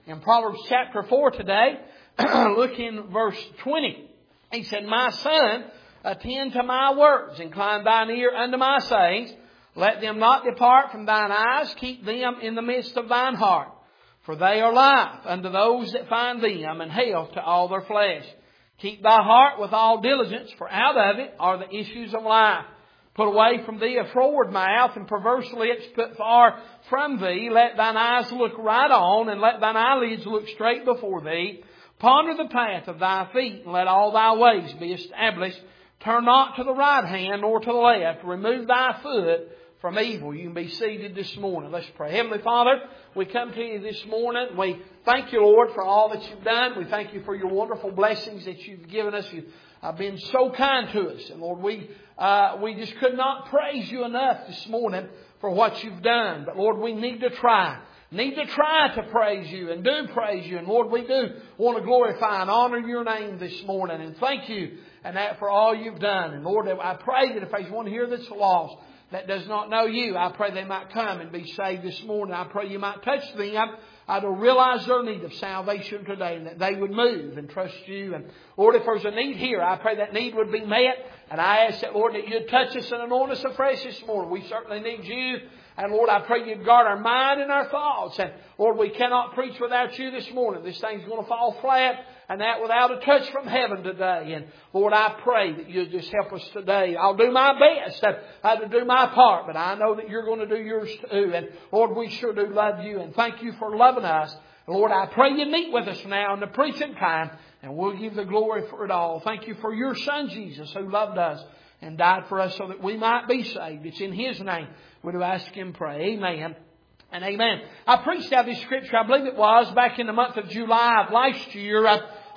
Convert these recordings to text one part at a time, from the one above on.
in Proverbs chapter 4 today. Look in verse 20. He said, My son, attend to my words, incline thine ear unto my sayings. Let them not depart from thine eyes, keep them in the midst of thine heart. For they are life unto those that find them, and health to all their flesh. Keep thy heart with all diligence, for out of it are the issues of life. Put away from thee a froward mouth, and perverse lips put far from thee. Let thine eyes look right on, and let thine eyelids look straight before thee. Ponder the path of thy feet, and let all thy ways be established. Turn not to the right hand, nor to the left. Remove thy foot from evil. You can be seated this morning. Let's pray. Heavenly Father, we come to you this morning. We thank you, Lord, for all that you've done. We thank you for your wonderful blessings that you've given us. You've been so kind to us. And Lord, we just could not praise you enough this morning for what you've done. But Lord, we need to try. Need to try to praise you and do praise you. And Lord, we do want to glorify and honor your name this morning. And thank you and that for all you've done. And Lord, I pray that if there's one here that's lost, that does not know you, I pray they might come and be saved this morning. I pray you might touch them to realize their need of salvation today, and that they would move and trust you. And Lord, if there's a need here, I pray that need would be met. And I ask that, Lord, that you'd touch us and anoint us afresh this morning. We certainly need you. And Lord, I pray you'd guard our mind and our thoughts. And Lord, we cannot preach without you this morning. This thing's going to fall flat, and that without a touch from heaven today. And Lord, I pray that you'll just help us today. I'll do my best to do my part, but I know that you're going to do yours too. And Lord, we sure do love you, and thank you for loving us. And Lord, I pray you meet with us now in the preaching time, and we'll give the glory for it all. Thank you for your Son, Jesus, who loved us and died for us so that we might be saved. It's in His name we do ask and pray. Amen and amen. I preached out this scripture, I believe it was, back in the month of July of last year.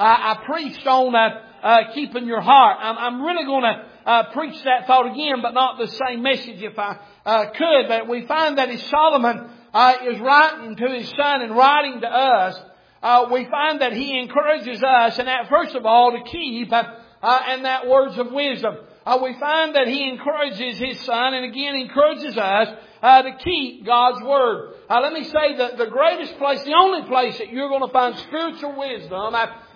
I preached on keeping your heart. I'm really going to preach that thought again, but not the same message if I could. But we find that as Solomon is writing to his son and writing to us, we find that he encourages us, and that first of all to keep and that words of wisdom. We find that he encourages his son and again encourages us to keep God's Word. Let me say that the greatest place, the only place that you're going to find spiritual wisdom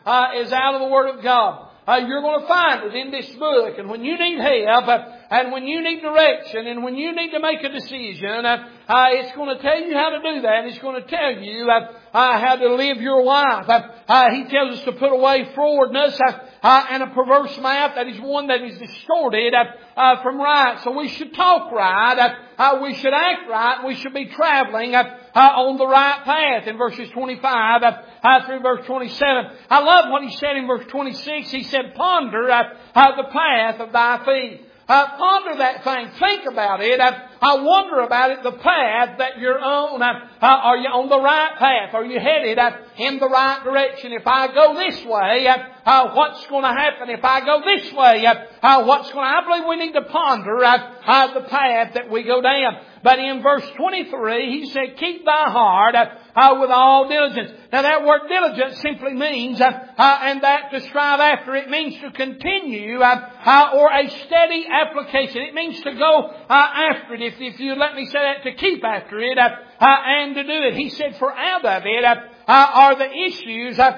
is out of the Word of God. You're going to find it in this book. And when you need help, and when you need direction, and when you need to make a decision, it's going to tell you how to do that. It's going to tell you how to live your life. He tells us to put away frowardness and a perverse mouth. That is one that is distorted from right. So we should talk right. We should act right. We should be traveling on the right path. In verses 25 through verse 27. I love what he said in verse 26. He said, ponder the path of thy feet. Ponder that thing. Think about it. I wonder about it. The path that you're on. Are you on the right path? Are you headed in the right direction? If I go this way, what's going to happen? If I go this way, what's going to happen? I believe we need to ponder the path that we go down. But in verse 23, he said, keep thy heart with all diligence. Now that word diligence simply means, and that to strive after, it means to continue or a steady application. It means to go after it. If you let me say that, to keep after it and to do it. He said, for out of it are the issues of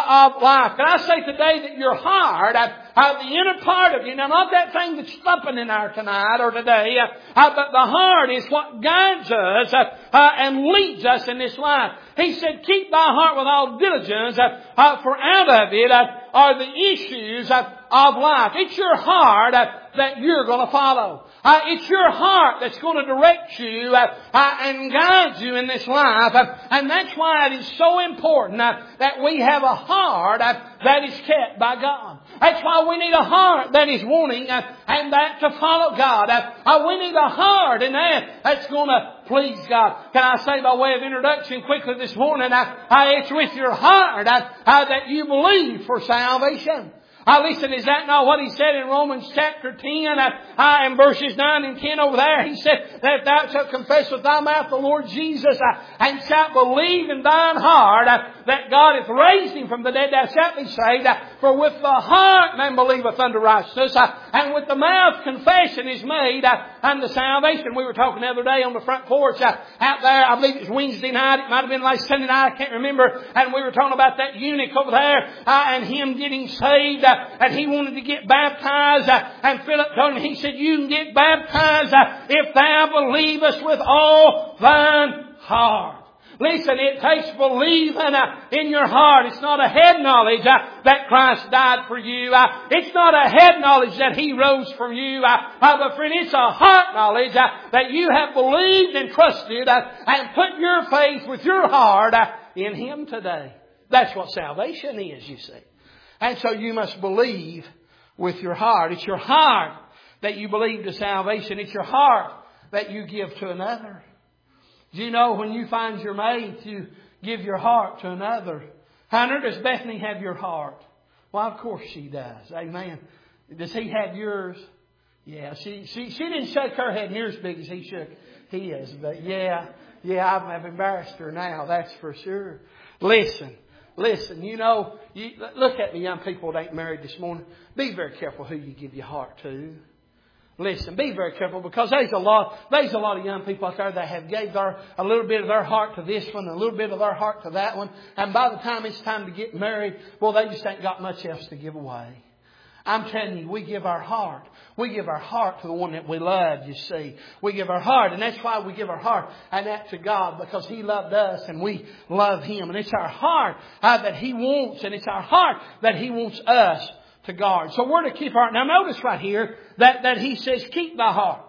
life. Can I say today that your heart, the inner part of you, now not that thing that's thumping in there tonight or today, but the heart is what guides us and leads us in this life. He said, keep thy heart with all diligence, for out of it are the issues of life. It's your heart that you're going to follow. It's your heart that's going to direct you and guide you in this life. And that's why it is so important that we have a heart that is kept by God. That's why we need a heart that is wanting and that to follow God. We need a heart and that's going to please God. Can I say by way of introduction quickly this morning, it's with your heart that you believe for salvation. Listen, is that not what He said in Romans chapter 10 and verses 9 and 10 over there? He said that if thou shalt confess with thy mouth the Lord Jesus and shalt believe in thine heart that God hath raised Him from the dead, thou shalt be saved. For with the heart man believeth unto righteousness, and with the mouth confession is made unto salvation. We were talking the other day on the front porch out there. I believe it was Wednesday night. It might have been last Sunday night. I can't remember. And we were talking about that eunuch over there and him getting saved. And he wanted to get baptized. And Philip told him, he said, you can get baptized if thou believest with all thine heart. Listen, it takes believing in your heart. It's not a head knowledge that Christ died for you. It's not a head knowledge that He rose for you. But friend, it's a heart knowledge that you have believed and trusted and put your faith with your heart in Him today. That's what salvation is, you see. And so you must believe with your heart. It's your heart that you believe to salvation. It's your heart that you give to another. Do you know when you find your mate, you give your heart to another? Hunter, does Bethany have your heart? Well, of course she does. Amen. Does he have yours? Yeah, she didn't shake her head near as big as he shook his. But yeah, I've embarrassed her now, that's for sure. Listen, you know, look at me young people that ain't married this morning. Be very careful who you give your heart to. Listen, be very careful, because there's a lot of young people out there that have gave a little bit of their heart to this one, and a little bit of their heart to that one. And by the time it's time to get married, well, they just ain't got much else to give away. I'm telling you, we give our heart. We give our heart to the one that we love, you see. We give our heart, and that's why we give our heart and that to God, because He loved us and we love Him. And it's our heart that He wants, and it's our heart that He wants us to guard. So we're to keep our heart. Now notice right here that He says, keep thy heart.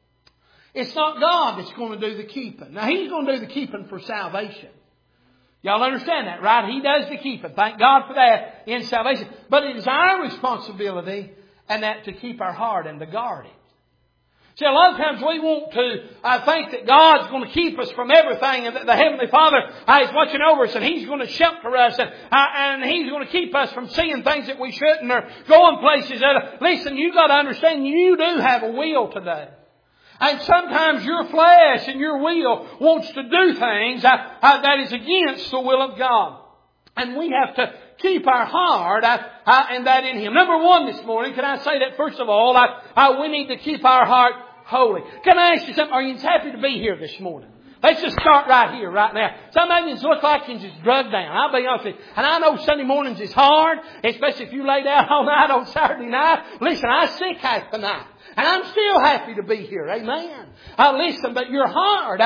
It's not God that's going to do the keeping. Now He's going to do the keeping for salvation. Y'all understand that, right? He does the keeping. Thank God for that in salvation. But it is our responsibility and that to keep our heart and to guard it. See, a lot of times we want to think that God's going to keep us from everything, and that the Heavenly Father is watching over us, and He's going to shelter us, and He's going to keep us from seeing things that we shouldn't, or going places that... Listen, you've got to understand, you do have a will today. And sometimes your flesh and your will wants to do things that is against the will of God. And we have to keep our heart and that in Him. Number one this morning, can I say that first of all, we need to keep our heart holy. Can I ask you something? Are you happy to be here this morning? Let's just start right here, right now. Some of you look like you're just drugged down. I'll be honest with you. And I know Sunday mornings is hard, especially if you lay down all night on Saturday night. Listen, I was sick half the night. And I'm still happy to be here. Amen. Listen, but your heart,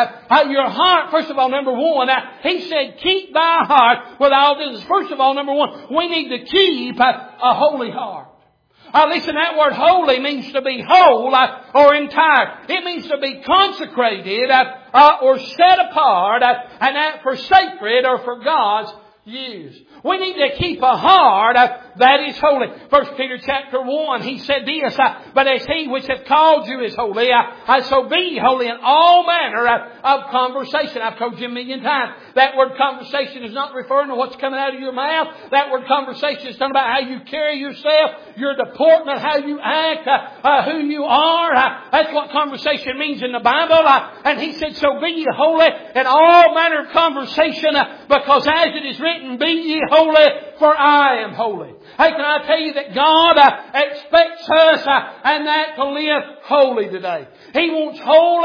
first of all, number one, He said, keep thy heart with all diligence. First of all, number one, we need to keep a holy heart. Listen, that word holy means to be whole or entire. It means to be consecrated or set apart, and that for sacred or for God's use. We need to keep a heart that is holy. 1 Peter chapter 1, he said this, but as He which hath called you is holy, so be holy in all manner of conversation. I've told you a million times, that word conversation is not referring to what's coming out of your mouth. That word conversation is talking about how you carry yourself, your deportment, how you act, who you are. That's what conversation means in the Bible. And He said, so be ye holy in all manner of conversation, because as it is written, be ye holy, for I am holy. Hey, can I tell you that God expects us and that to live holy today. He wants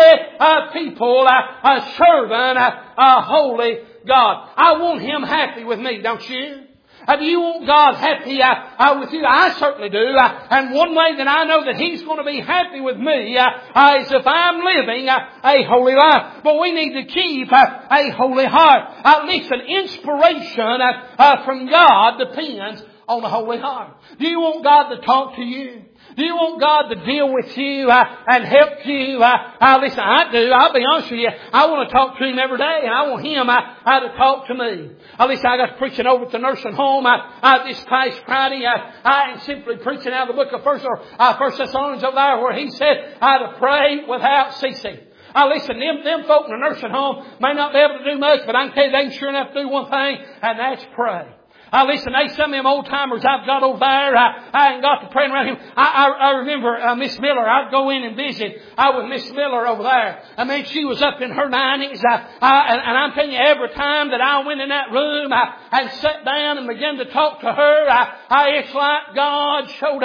holy people serving a holy God. I want Him happy with me, don't you? Do you want God happy with you? I certainly do. And one way that I know that He's going to be happy with me is if I'm living a holy life. But we need to keep a holy heart. Listen, inspiration from God depends on a holy heart. Do you want God to talk to you? Do you want God to deal with you and help you? Listen, I do. I'll be honest with you. I want to talk to Him every day, and I want Him to talk to me. Listen, I got preaching over at the nursing home this past Friday. I am simply preaching out of the book of First Thessalonians over there, where he said to pray without ceasing. Listen, them folk in the nursing home may not be able to do much, but I can tell you they can sure enough do one thing, and that's pray. Listen, there's some of them old timers I've got over there. I ain't got to praying around him. I remember Miss Miller. I'd go in and visit with Miss Miller over there. I mean, she was up in her 90s. And I'm telling you, every time that I went in that room and sat down and began to talk to her, it's like God showed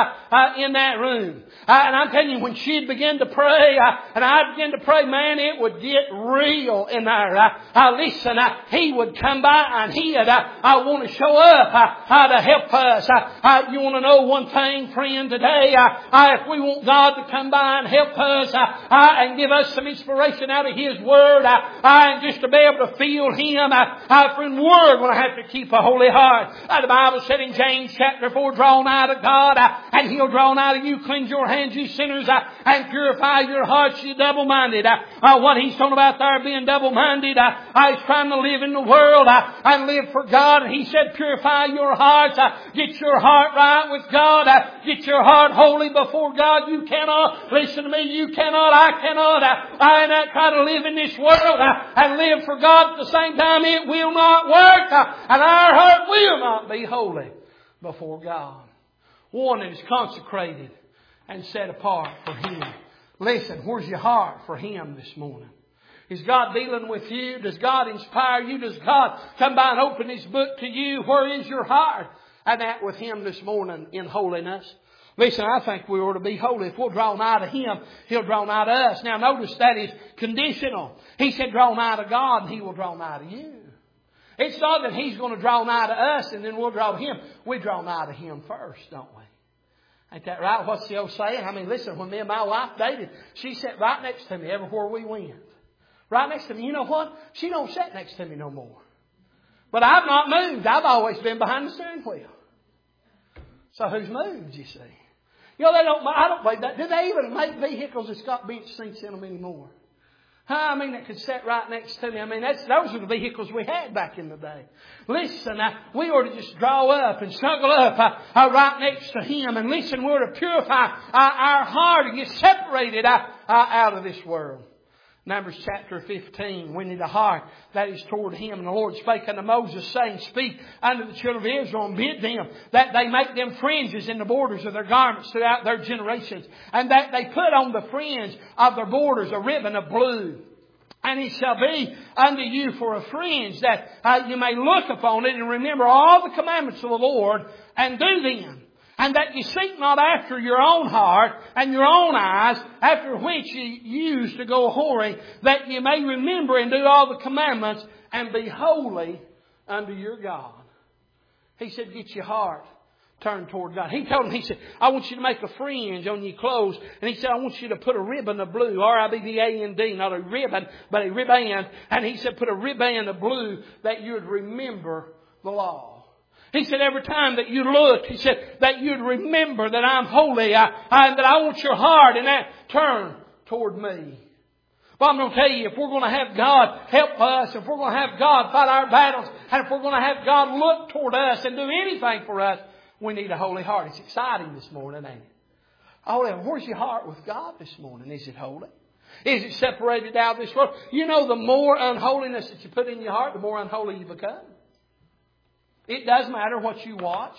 up in that room. And I'm telling you, when she'd begin to pray, and I'd begin to pray, man, it would get real in there. Listen, he would come by and he'd want to show up to help us. You want to know one thing, friend, today? If we want God to come by and help us and give us some inspiration out of His Word, and just to be able to feel Him, friend, Word will have to keep a holy heart. The Bible said in James chapter 4, draw nigh to God, and He'll draw nigh to you. Cleanse your hands, you sinners, and purify your hearts, you double-minded. What he's talking about there, being double-minded, he's trying to live in the world and live for God. And he said, purify your hearts, get your heart right with God, get your heart holy before God. You cannot, listen to me, you cannot, I cannot, I not try to live in this world and live for God at the same time. It will not work, and our heart will not be holy before God. One that is consecrated and set apart for Him. Listen, where's your heart for Him this morning? Is God dealing with you? Does God inspire you? Does God come by and open His book to you? Where is your heart? And that with Him this morning in holiness. Listen, I think we ought to be holy. If we'll draw nigh to Him, He'll draw nigh to us. Now notice that is conditional. He said draw nigh to God and He will draw nigh to you. It's not that He's going to draw nigh to us and then we'll draw to Him. We draw nigh to Him first, don't we? Ain't that right? What's the old saying? I mean, listen, when me and my wife dated, she sat right next to me everywhere we went. Right next to me. You know what? She don't sit next to me no more. But I've not moved. I've always been behind the steering wheel. So who's moved, you see? You know, I don't believe that. Do they even make vehicles that's got bench seats in them anymore? I mean, that could sit right next to me. I mean, those are the vehicles we had back in the day. Listen, we ought to just draw up and snuggle up right next to Him. And listen, we ought to purify our heart and get separated out of this world. Numbers chapter 15, we need a heart that is toward Him. And the Lord spake unto Moses, saying, speak unto the children of Israel and bid them that they make them fringes in the borders of their garments throughout their generations. And that they put on the fringe of their borders a ribbon of blue. And it shall be unto you for a fringe that you may look upon it and remember all the commandments of the Lord and do them. And that you seek not after your own heart and your own eyes, after which you used to go whoring, that you may remember and do all the commandments and be holy unto your God. He said, get your heart turned toward God. He told him, he said, I want you to make a fringe on your clothes. And he said, I want you to put a ribbon of blue, R-I-B-B-A-N-D, not a ribbon, but a ribbon. And he said, put a ribbon of blue that you would remember the law. He said, every time that you look, he said, that you'd remember that I'm holy, and that I want your heart and that turn toward me. Well, I'm going to tell you, if we're going to have God help us, if we're going to have God fight our battles, and if we're going to have God look toward us and do anything for us, we need a holy heart. It's exciting this morning, ain't it? Oh, where's your heart with God this morning? Is it holy? Is it separated out of this world? You know, the more unholiness that you put in your heart, the more unholy you become. It doesn't matter what you watch.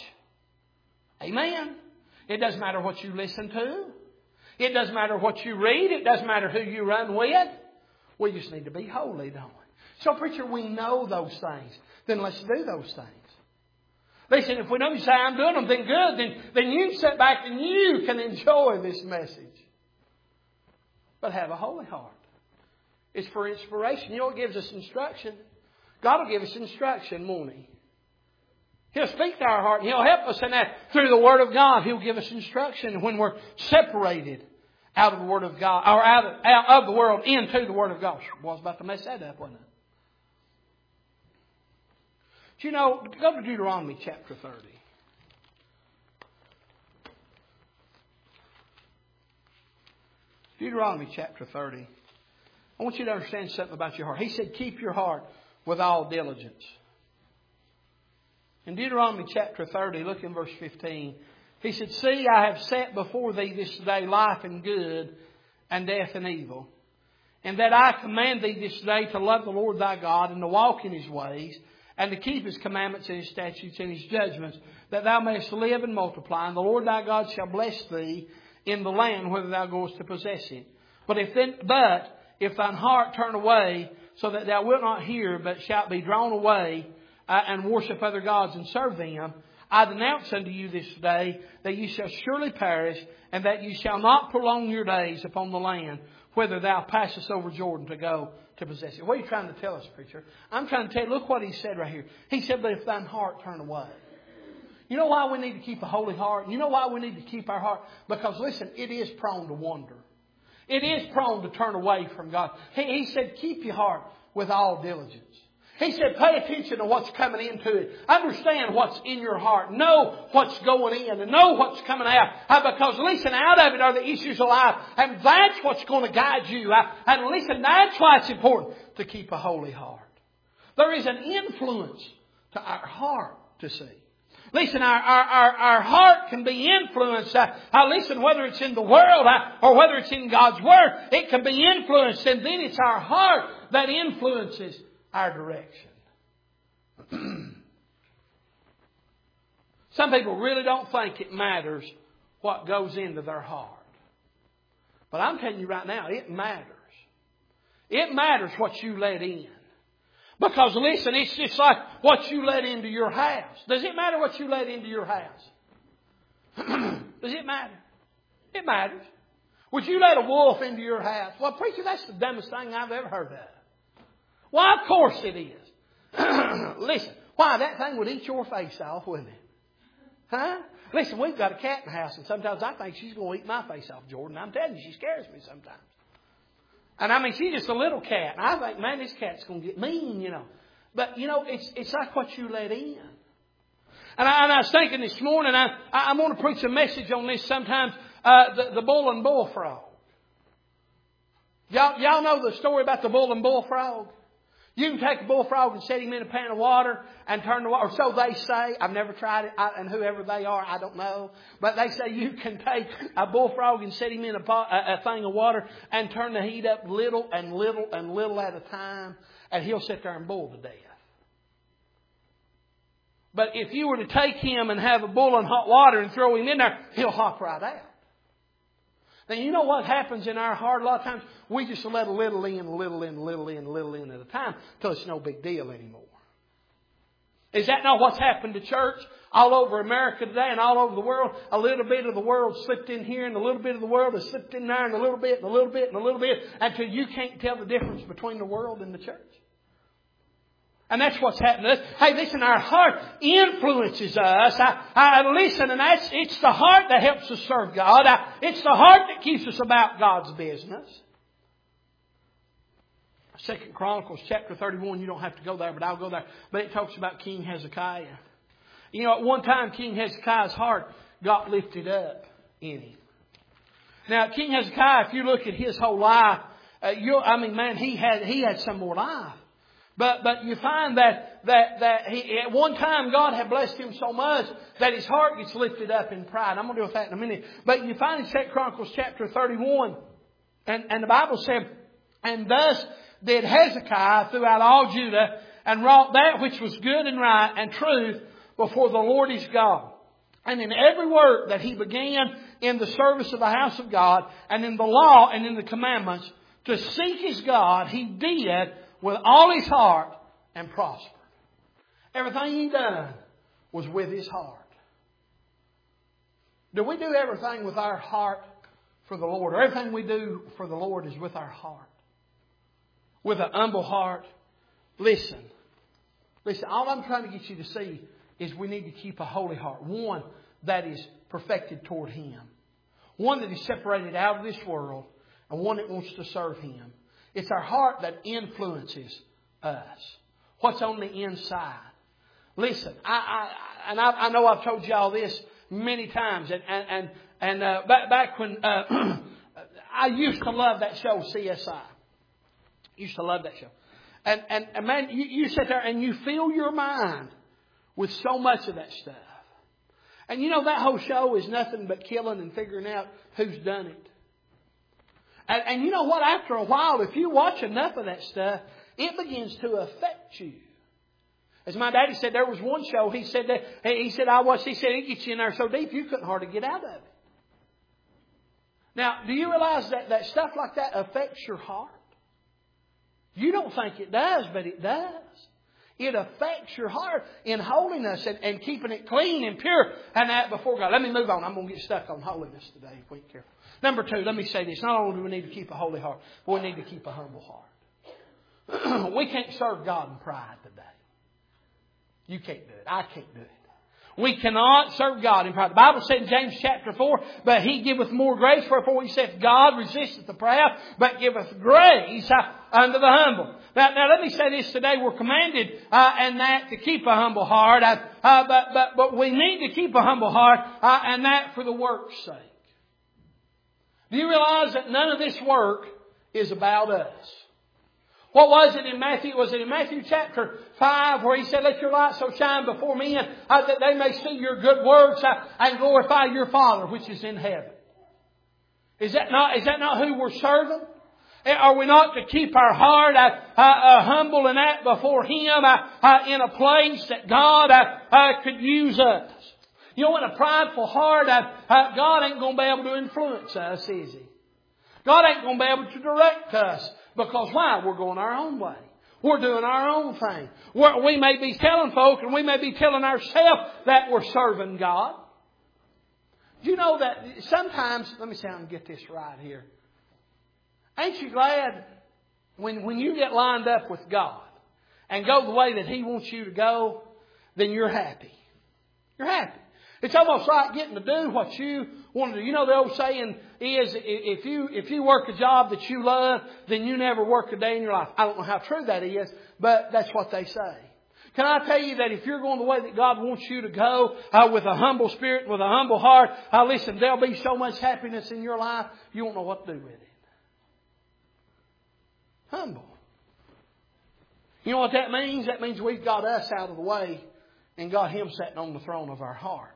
Amen. It doesn't matter what you listen to. It doesn't matter what you read. It doesn't matter who you run with. We just need to be holy, don't we? So, preacher, we know those things. Then let's do those things. Listen, if we don't say I'm doing them, then good. Then you sit back and you can enjoy this message. But have a holy heart. It's for inspiration. You know, it gives us instruction. God will give us instruction, won't He? He'll speak to our heart and He'll help us in that through the Word of God. He'll give us instruction when we're separated out of the Word of God, or out of the world into the Word of God. Well, I was about to mess that up, wasn't it? But you know, go to Deuteronomy chapter 30. Deuteronomy chapter 30. I want you to understand something about your heart. He said, keep your heart with all diligence. In Deuteronomy chapter 30, look in verse 15. He said, see, I have set before thee this day life and good, and death and evil. And that I command thee this day to love the Lord thy God, and to walk in His ways, and to keep His commandments and His statutes and His judgments, that thou mayest live and multiply. And the Lord thy God shall bless thee in the land whither thou goest to possess it. But if thine heart turn away, so that thou wilt not hear, but shalt be drawn away, and worship other gods and serve them, I denounce unto you this day that ye shall surely perish, and that ye shall not prolong your days upon the land whither thou passest over Jordan to go to possess it. What are you trying to tell us, preacher? I'm trying to tell you, look what He said right here. He said, but if thine heart turn away. You know why we need to keep a holy heart? You know why we need to keep our heart? Because listen, it is prone to wander. It is prone to turn away from God. He said, keep your heart with all diligence. He said, pay attention to what's coming into it. Understand what's in your heart. Know what's going in and know what's coming out. Because listen, out of it are the issues of life. And that's what's going to guide you. And listen, that's why it's important to keep a holy heart. There is an influence to our heart to see. Listen, our heart can be influenced. Listen, whether it's in the world or whether it's in God's Word, it can be influenced. And then it's our heart that influences our direction. Some people really don't think it matters what goes into their heart. But I'm telling you right now, it matters. It matters what you let in. Because listen, it's just like what you let into your house. Does it matter what you let into your house? Does it matter? It matters. Would you let a wolf into your house? Well, preacher, that's the dumbest thing I've ever heard of. Well, of course it is. Listen, why, that thing would eat your face off, wouldn't it? Huh? Listen, we've got a cat in the house, and sometimes I think she's going to eat my face off, Jordan. I'm telling you, she scares me sometimes. And I mean, she's just a little cat. And I think, man, this cat's going to get mean, you know. But, you know, it's like what you let in. And I was thinking this morning, I'm going to preach a message on this sometimes, the bull and bullfrog. Y'all know the story about the bull and bullfrog? You can take a bullfrog and set him in a pan of water and turn the water. Or so they say. I've never tried it. And whoever they are, I don't know. But they say you can take a bullfrog and set him in a thing of water and turn the heat up little and little and little at a time. And he'll sit there and boil to death. But if you were to take him and have a boiling hot water and throw him in there, he'll hop right out. Now, you know what happens in our heart a lot of times? We just let a little in, a little in, a little in, a little in at a time till it's no big deal anymore. Is that not what's happened to church all over America today and all over the world? A little bit of the world slipped in here and a little bit of the world has slipped in there and a little bit and a little bit and a little bit until you can't tell the difference between the world and the church. And that's what's happened to us. Hey, listen, our heart influences us. Listen, and it's the heart that helps us serve God. It's the heart that keeps us about God's business. 2 Chronicles chapter 31, you don't have to go there, but I'll go there. But it talks about King Hezekiah. You know, at one time, King Hezekiah's heart got lifted up in him. Now, King Hezekiah, if you look at his whole life, he had some more life. But you find that he, at one time God had blessed him so much that his heart gets lifted up in pride. I'm going to deal with that in a minute. But you find in 2 Chronicles chapter 31, and the Bible said, and thus did Hezekiah throughout all Judah, and wrought that which was good and right and truth before the Lord his God. And in every work that he began in the service of the house of God, and in the law and in the commandments, to seek his God, he did with all his heart and prospered. Everything he done was with his heart. Do we do everything with our heart for the Lord? Or everything we do for the Lord is with our heart? With an humble heart? Listen, all I'm trying to get you to see is we need to keep a holy heart. One that is perfected toward Him. One that is separated out of this world. And one that wants to serve Him. It's our heart that influences us. What's on the inside. Listen, I know I've told you all this many times. And back when I used to love that show, CSI. Used to love that show. And man, you sit there and you fill your mind with so much of that stuff. And you know that whole show is nothing but killing and figuring out who's done it. And you know what? After a while, if you watch enough of that stuff, it begins to affect you. As my daddy said, there was one show, he said, it gets you in there so deep you couldn't hardly get out of it. Now, do you realize that stuff like that affects your heart? You don't think it does, but it does. It affects your heart in holiness and keeping it clean and pure and that before God. Let me move on. I'm going to get stuck on holiness today if we ain't careful. Number 2, let me say this. Not only do we need to keep a holy heart, but we need to keep a humble heart. We can't serve God in pride today. You can't do it. I can't do it. We cannot serve God in pride. The Bible said in James chapter 4, but He giveth more grace. Wherefore He saith, God resisteth the proud, but giveth grace unto the humble. Now let me say this today. We're commanded and that to keep a humble heart. But we need to keep a humble heart and that for the work's sake. Do you realize that none of this work is about us? What was it in Matthew? Was it in Matthew chapter 5 where He said, let your light so shine before men that they may see your good works and glorify your Father which is in heaven? Is that not who we're serving? Are we not to keep our heart humble and that before Him in a place that God could use us? You know, in a prideful heart, God ain't going to be able to influence us, is He? God ain't going to be able to direct us. Because why? We're going our own way. We're doing our own thing. We may be telling folk and we may be telling ourselves that we're serving God. Do you know that sometimes, let me see if I can get this right here. Ain't you glad when you get lined up with God and go the way that He wants you to go, then you're happy. You're happy. It's almost like getting to do what you want to do. You know the old saying is, if you work a job that you love, then you never work a day in your life. I don't know how true that is, but that's what they say. Can I tell you that if you're going the way that God wants you to go, with a humble spirit, with a humble heart, listen, there'll be so much happiness in your life, you won't know what to do with it. Humble. You know what that means? That means we've got us out of the way and got Him sitting on the throne of our heart.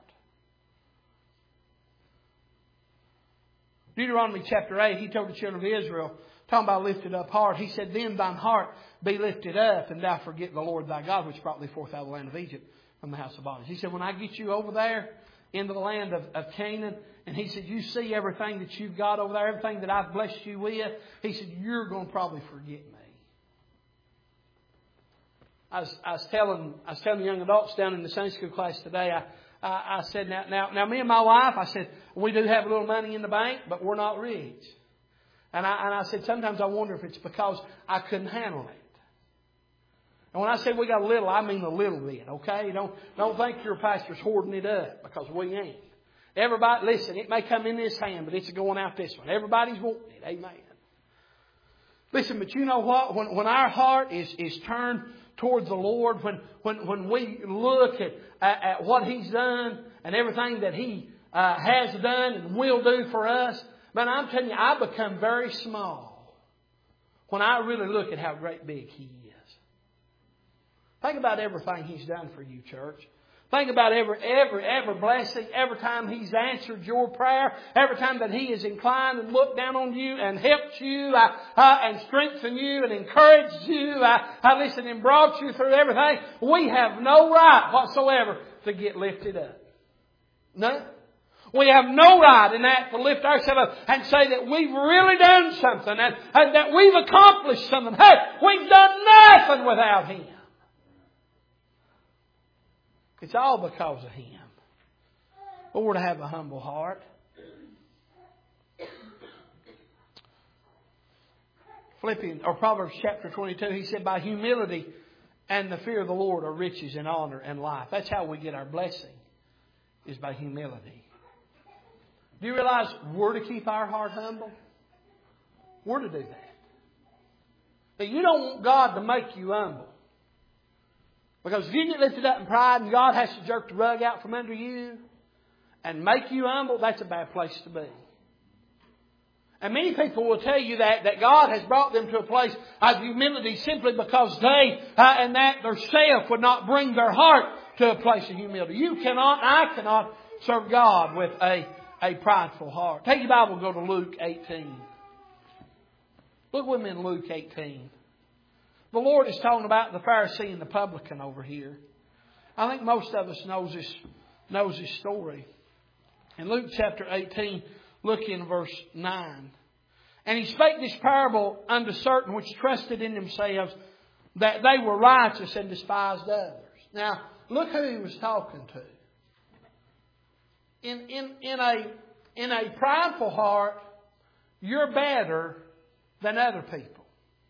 Deuteronomy chapter 8, He told the children of Israel, talking about lifted up heart, He said, then thine heart be lifted up, and thou forget the Lord thy God, which brought thee forth out of the land of Egypt from the house of bondage. He said, when I get you over there into the land of Canaan, and He said, you see everything that you've got over there, everything that I've blessed you with, He said, you're going to probably forget me. I was telling young adults down in the Sunday school class today, I said, now, me and my wife, I said, we do have a little money in the bank, but we're not rich. And I said, sometimes I wonder if it's because I couldn't handle it. And when I say we got a little, I mean a little bit, okay? Don't think your pastor's hoarding it up, because we ain't. Everybody, listen, it may come in this hand, but it's going out this one. Everybody's wanting it, amen. Listen, but you know what? When our heart is turned towards the Lord, when we look at what He's done and everything that He has done and will do for us, man, I'm telling you, I become very small when I really look at how great big He is. Think about everything He's done for you, church. Think about every blessing, every time He's answered your prayer, every time that He has inclined and looked down on you and helped you and strengthened you and encouraged you, listen, and brought you through everything. We have no right whatsoever to get lifted up. No. We have no right in that to lift ourselves up and say that we've really done something and that we've accomplished something. Hey, we've done nothing without Him. It's all because of Him. But we're to have a humble heart. Proverbs chapter 22, he said, by humility and the fear of the Lord are riches and honor and life. That's how we get our blessing, is by humility. Do you realize we're to keep our heart humble? We're to do that. But you don't want God to make you humble. Because if you get lifted up in pride and God has to jerk the rug out from under you and make you humble, that's a bad place to be. And many people will tell you that God has brought them to a place of humility simply because they and that their self would not bring their heart to a place of humility. You cannot, I cannot serve God with a prideful heart. Take your Bible and go to Luke 18. Look with me in Luke 18. The Lord is talking about the Pharisee and the publican over here. I think most of us knows this story. In Luke chapter 18, look in verse 9. And He spake this parable unto certain which trusted in themselves that they were righteous and despised others. Now, look who He was talking to. In a prideful heart, you're better than other people.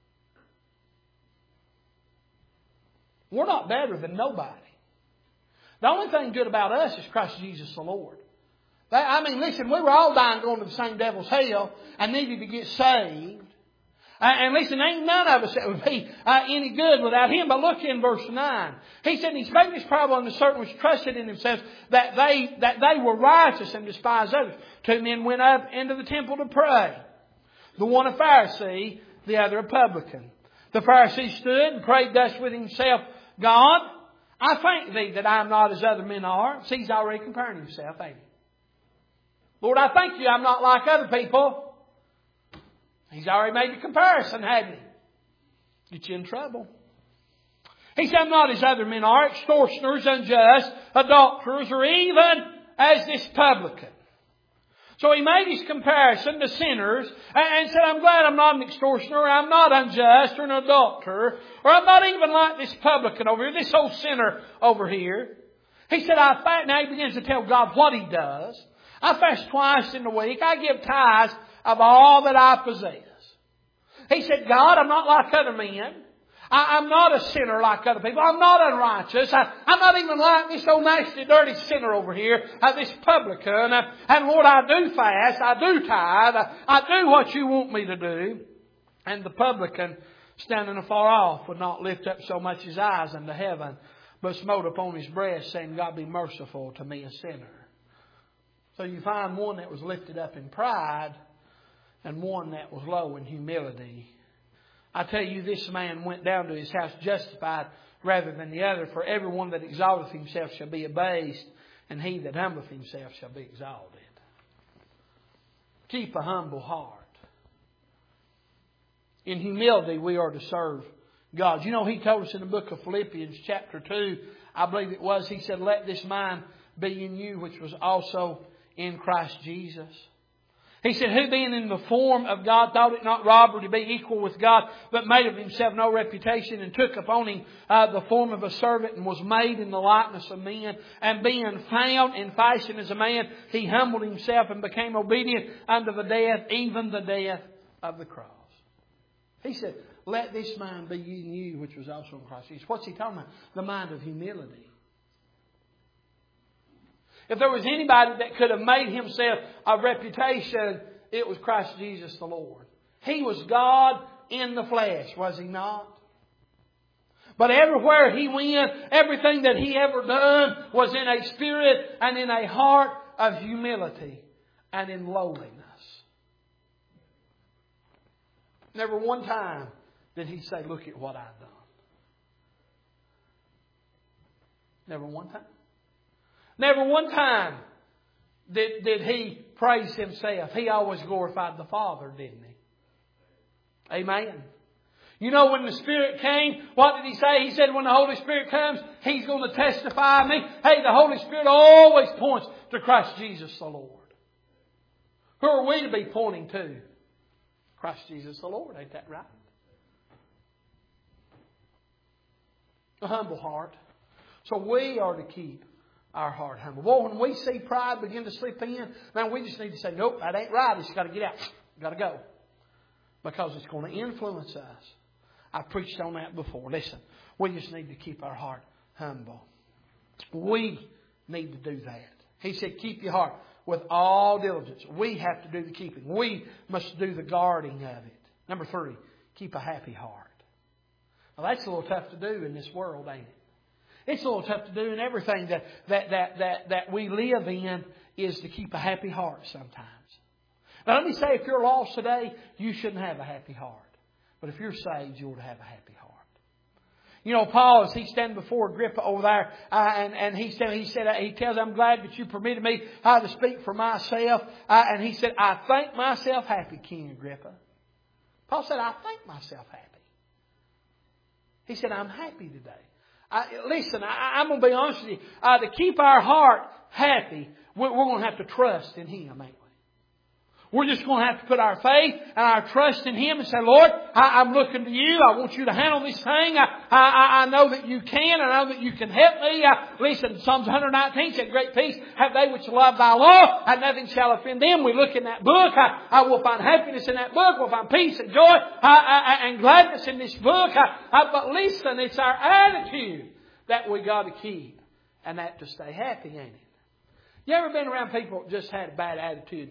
We're not better than nobody. The only thing good about us is Christ Jesus the Lord. Listen, we were all dying going to the same devil's hell and needed to get saved. And listen, ain't none of us that would be any good without Him. But look in verse 9. He said, He spake this parable unto certain which trusted in themselves that they were righteous and despised others. 2 men went up into the temple to pray. The one a Pharisee, the other a publican. The Pharisee stood and prayed thus with himself, God, I thank Thee that I am not as other men are. See, he's already comparing himself, ain't he? Lord, I thank You I'm not like other people. He's already made the comparison, hadn't he? Get you in trouble. He said, I'm not as other men are, extortioners, unjust, adulterers, or even as this publican. So he made his comparison to sinners and said, I'm glad I'm not an extortioner, or I'm not unjust, or an adulterer, or I'm not even like this publican over here, this old sinner over here. He said, now he begins to tell God what he does. I fast twice in the week. I give tithes of all that I possess. He said, God, I'm not like other men. I'm not a sinner like other people. I'm not unrighteous. I'm not even like this old nasty, dirty sinner over here, this publican. And Lord, I do fast. I do tithe. I do what You want me to do. And the publican, standing afar off, would not lift up so much his eyes unto heaven, but smote upon his breast, saying, God be merciful to me, a sinner. So you find one that was lifted up in pride and one that was low in humility. I tell you, this man went down to his house justified rather than the other. For everyone that exalteth himself shall be abased, and he that humbleth himself shall be exalted. Keep a humble heart. In humility, we are to serve God. You know, He told us in the book of Philippians chapter 2, I believe it was, He said, let this mind be in you, which was also in Christ Jesus. He said, who being in the form of God thought it not robbery to be equal with God, but made of himself no reputation, and took upon him the form of a servant, and was made in the likeness of men. And being found in fashion as a man, He humbled Himself and became obedient unto the death, even the death of the cross. He said, let this mind be in you, which was also in Christ Jesus. What's He talking about? The mind of humility. If there was anybody that could have made himself a reputation, it was Christ Jesus the Lord. He was God in the flesh, was He not? But everywhere He went, everything that He ever done was in a spirit and in a heart of humility and in lowliness. Never one time did He say, look at what I've done. Never one time. Never one time did He praise Himself. He always glorified the Father, didn't He? Amen. You know, when the Spirit came, what did He say? He said when the Holy Spirit comes, He's going to testify of me. Hey, the Holy Spirit always points to Christ Jesus the Lord. Who are we to be pointing to? Christ Jesus the Lord. Ain't that right? A humble heart. So we are to keep our heart humble. Well, when we see pride begin to slip in, man, we just need to say, nope, that ain't right. It's got to get out. Got to go. Because it's going to influence us. I've preached on that before. Listen, we just need to keep our heart humble. We need to do that. He said, keep your heart with all diligence. We have to do the keeping. We must do the guarding of it. Number 3, keep a happy heart. Now that's a little tough to do in this world, ain't it? It's a little tough to do in everything that we live in, is to keep a happy heart sometimes. Now let me say, if you're lost today, you shouldn't have a happy heart. But if you're saved, you ought to have a happy heart. You know, Paul, as he's standing before Agrippa over there, and he tells, I'm glad that you permitted me to speak for myself. And he said, I think myself happy, King Agrippa. Paul said, I think myself happy. He said, I'm happy today. Listen, I'm going to be honest with you. To keep our heart happy, we're going to have to trust in Him, ain't we? We're just going to have to put our faith and our trust in Him and say, Lord, I'm looking to You. I want You to handle this thing. I know that You can. I know that You can help me. Listen, Psalms 119 said, great peace have they which love Thy law, and nothing shall offend them. We look in that book. I will find happiness in that book. We'll find peace and joy and gladness in this book. But listen, it's our attitude that we got to keep, and that to stay happy, ain't it? You ever been around people that just had a bad attitude?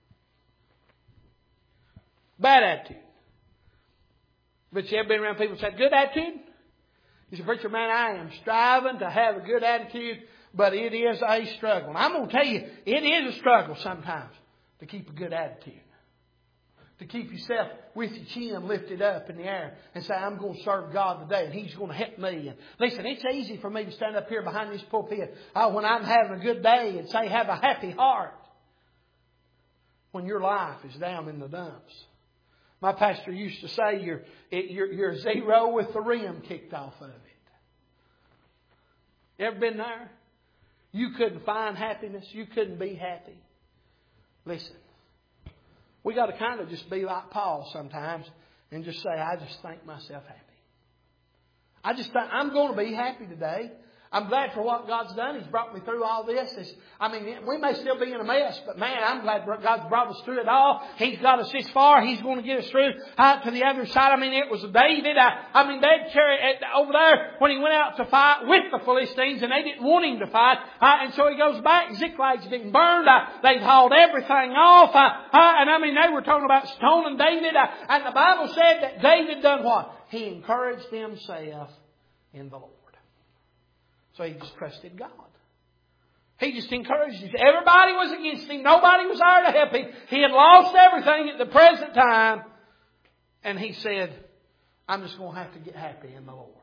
Bad attitude. But you ever been around people that had good attitude? You say, preacher, man, I am striving to have a good attitude, but it is a struggle. And I'm going to tell you, it is a struggle sometimes to keep a good attitude. To keep yourself with your chin lifted up in the air and say, I'm going to serve God today and He's going to help me. And listen, it's easy for me to stand up here behind this pulpit when I'm having a good day and say, have a happy heart, when your life is down in the dumps. My pastor used to say, you're zero with the rim kicked off of it. You ever been there? You couldn't find happiness. You couldn't be happy. Listen, we got to kind of just be like Paul sometimes and just say, I just think myself happy. I just think I'm going to be happy today. I'm glad for what God's done. He's brought me through all this. We may still be in a mess, but man, I'm glad God's brought us through it all. He's got us this far. He's going to get us through to the other side. It was David. They'd carry it over there when he went out to fight with the Philistines, and they didn't want him to fight. And so he goes back. Ziklag's getting burned. They've hauled everything off. They were talking about stoning David. And the Bible said that David done what? He encouraged himself in the Lord. So he just trusted God. He just encouraged him. Everybody was against him. Nobody was there to help him. He had lost everything at the present time. And he said, I'm just going to have to get happy in the Lord.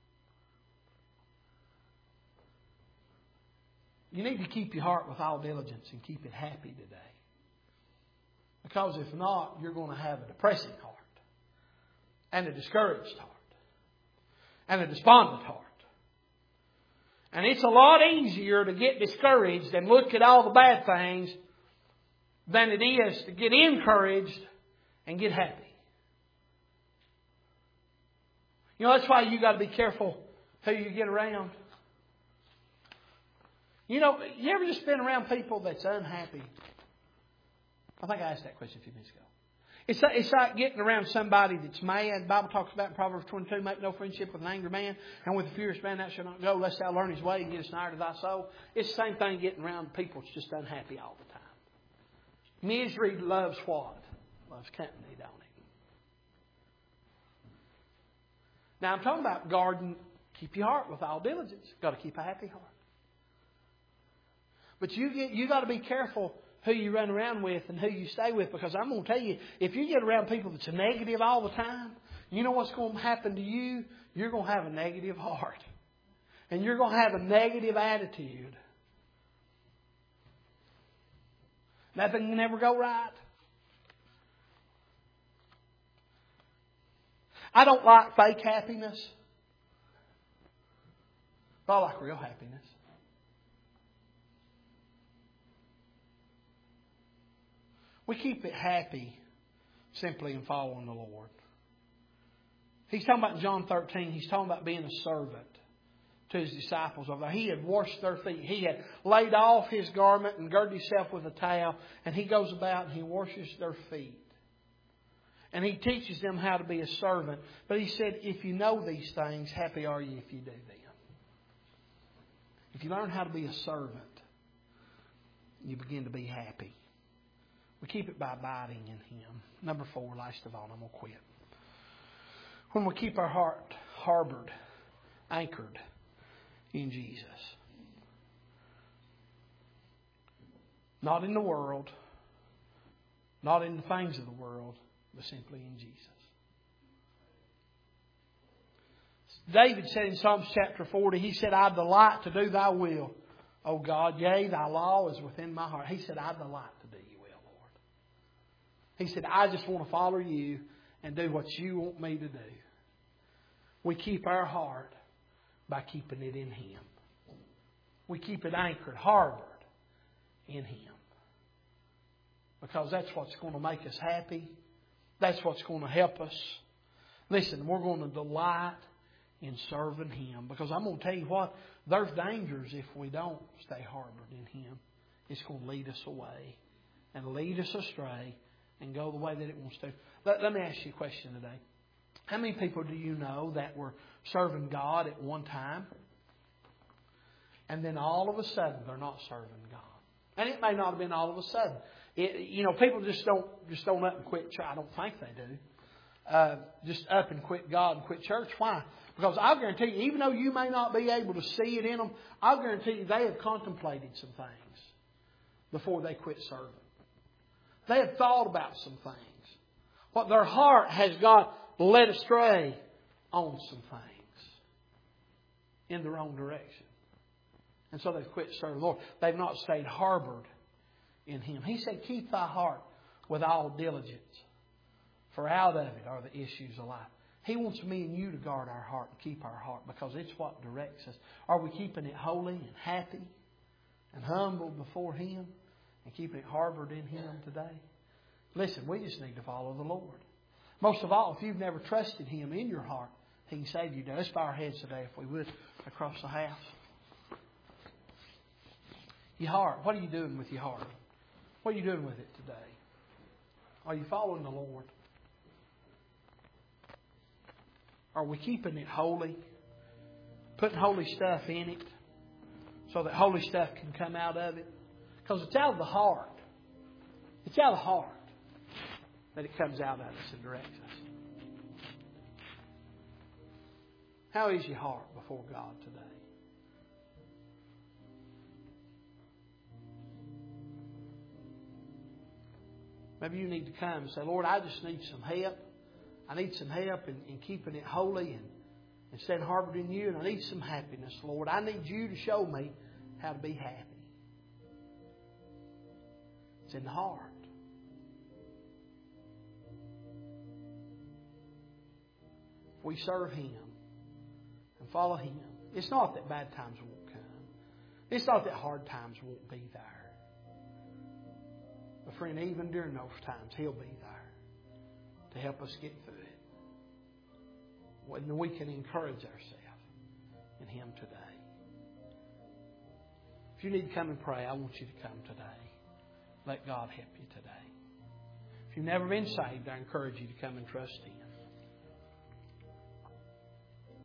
You need to keep your heart with all diligence and keep it happy today. Because if not, you're going to have a depressing heart. And a discouraged heart. And a despondent heart. And it's a lot easier to get discouraged and look at all the bad things than it is to get encouraged and get happy. That's why you got to be careful who you get around. You ever just been around people that's unhappy? I think I asked that question a few minutes ago. It's like getting around somebody that's mad. The Bible talks about in Proverbs 22, make no friendship with an angry man, and with a furious man that shall not go, lest thou learn his way and get a snare to thy soul. It's the same thing getting around people that's just unhappy all the time. Misery loves what? Loves company, don't it? Now I'm talking about guarding, keep your heart with all diligence. Got to keep a happy heart. But you got to be careful who you run around with and who you stay with, because I'm going to tell you, if you get around people that's negative all the time, you know what's going to happen to you? You're going to have a negative heart. And you're going to have a negative attitude. Nothing can ever go right. I don't like fake happiness, but I like real happiness. We keep it happy simply in following the Lord. He's talking about in John 13, he's talking about being a servant to his disciples over there. He had washed their feet. He had laid off his garment and girded himself with a towel. And he goes about and he washes their feet. And he teaches them how to be a servant. But he said, if you know these things, happy are you if you do them. If you learn how to be a servant, you begin to be happy. We keep it by abiding in Him. Number 4, last of all, I'm going to quit. When we keep our heart harbored, anchored in Jesus. Not in the world, not in the things of the world, but simply in Jesus. David said in Psalms chapter 40, he said, I delight to do Thy will, O God. Yea, Thy law is within my heart. He said, I delight to do Your will, Lord. He said, I just want to follow You and do what You want me to do. We keep our heart by keeping it in Him. We keep it anchored, harbored in Him. Because that's what's going to make us happy. That's what's going to help us. Listen, we're going to delight in serving Him. Because I'm going to tell you what, there's dangers if we don't stay harbored in Him. It's going to lead us away and lead us astray and go the way that it wants to. Let me ask you a question today. How many people do you know that were serving God at one time and then all of a sudden they're not serving God? And it may not have been all of a sudden. People just don't up and quit church. I don't think they do. Just up and quit God and quit church. Why? Because I'll guarantee you, even though you may not be able to see it in them, I'll guarantee you they have contemplated some things before they quit serving. They have thought about some things. What their heart has got led astray on some things in the wrong direction. And so they've quit serving the Lord. They've not stayed harbored in Him. He said, keep thy heart with all diligence, for out of it are the issues of life. He wants me and you to guard our heart and keep our heart because it's what directs us. Are we keeping it holy and happy and humble before Him and keeping it harbored in Him today? Listen, we just need to follow the Lord. Most of all, if you've never trusted Him in your heart, He can save you today. Let's bow our heads today, if we would, across the house. Your heart. What are you doing with your heart? What are you doing with it today? Are you following the Lord? Are we keeping it holy? Putting holy stuff in it so that holy stuff can come out of it? Because it's out of the heart. It's out of the heart that it comes out of us and directs us. How is your heart before God today? Maybe you need to come and say, Lord, I just need some help. I need some help in keeping it holy and staying harbored in You. And I need some happiness, Lord. I need You to show me how to be happy. It's in the heart. If we serve Him and follow Him, it's not that bad times won't come. It's not that hard times won't be there. But friend, even during those times, He'll be there to help us get through it. When we can encourage ourselves in Him today. If you need to come and pray, I want you to come today. Let God help you today. If you've never been saved, I encourage you to come and trust Him.